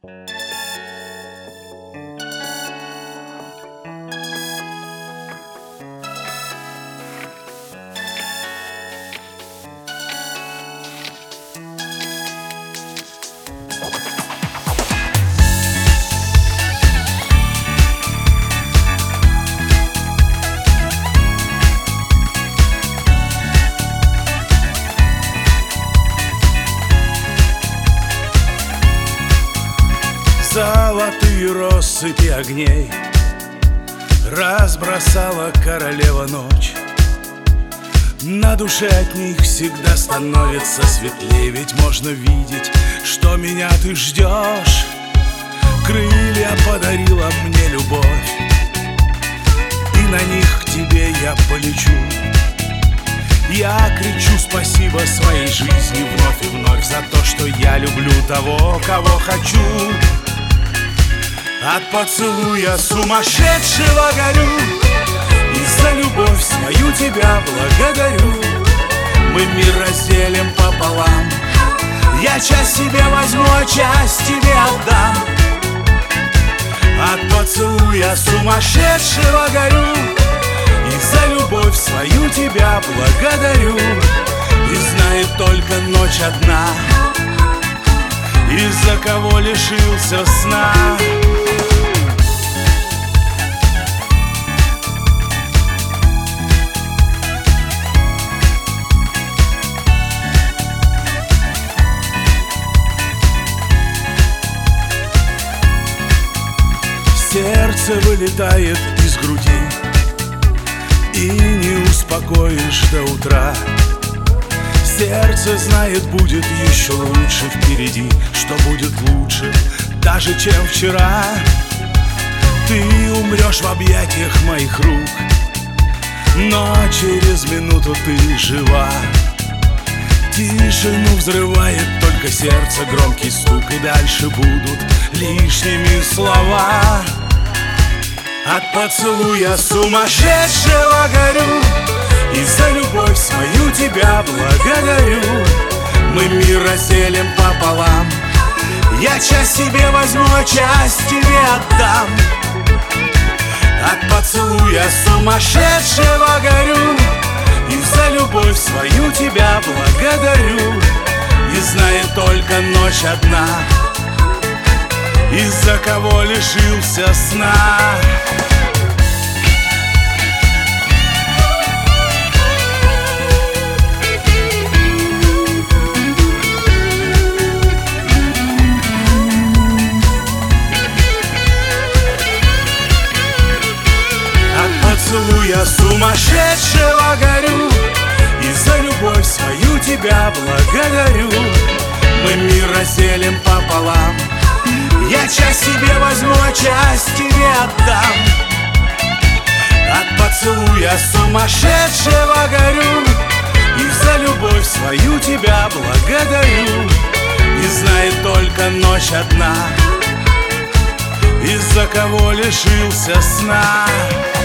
Золотые россыпи огней разбросала королева ночь. На душе от них всегда становится светлей, ведь можно видеть, что меня ты ждешь. Крылья подарила мне любовь, и на них к тебе я полечу. Я кричу спасибо своей жизни вновь и вновь за то, что я люблю того, кого хочу. От поцелуя сумасшедшего горю, и за любовь свою тебя благодарю. Мы мир разделим пополам, я часть себе возьму, а часть тебе отдам. От поцелуя сумасшедшего горю, и за любовь свою тебя благодарю. И знает только ночь одна, из-за кого лишился сна. Сердце вылетает из груди, и не успокоишь до утра. Сердце знает, будет еще лучше впереди, что будет лучше даже, чем вчера. Ты умрешь в объятиях моих рук, но через минуту ты жива. Тишину взрывает только сердце громкий стук, и дальше будут лишними слова. От поцелуя сумасшедшего горю, и за любовь свою тебя благодарю. Мы мир разделим пополам, я часть себе возьму, а часть тебе отдам. От поцелуя сумасшедшего горю, и за любовь свою тебя благодарю. И знает только ночь одна, из-за кого лишился сна. Я сумасшедшего горю, и за любовь свою тебя благодарю. Мы мир разделим пополам, я часть себе возьму, а часть тебе отдам. От поцелуя сумасшедшего горю, и за любовь свою тебя благодарю. И знает только ночь одна, из-за кого лишился сна.